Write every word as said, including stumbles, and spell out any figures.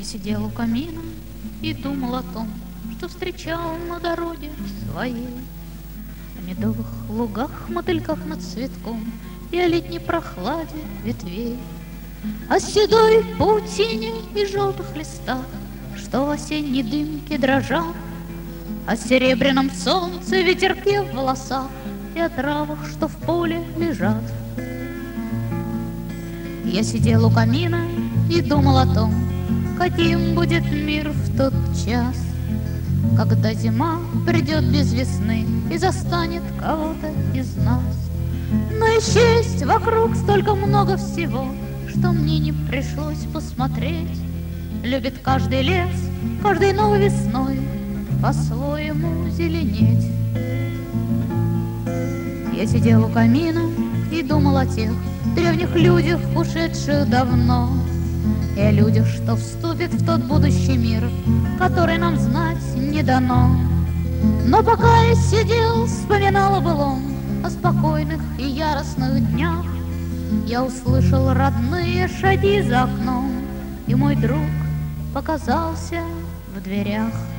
сидел у камина и думал о том, что встречал на дороге своей, о медовых лугах, мотыльках над цветком и о летней прохладе ветвей, о седой паутине и желтых листах, что в осенней дымке дрожат, о серебряном солнце, ветерке в волосах и о травах, что в поле лежат. Я сидел у камина и думал о том, каким будет мир в тот час, когда зима придет без весны и застанет кого-то из нас. Но и счесть вокруг столько много всего, что мне не пришлось посмотреть. Любит каждый лес, каждой новой весной по-своему зеленеть. Я сидел у камина и думал о тех древних людях, ушедших давно, и о людях, что вступят в тот будущий мир, который нам знать не дано. Но пока я сидел, вспоминал о былом, о спокойных и яростных днях, я услышал родные шаги за окном, и мой друг показался в дверях.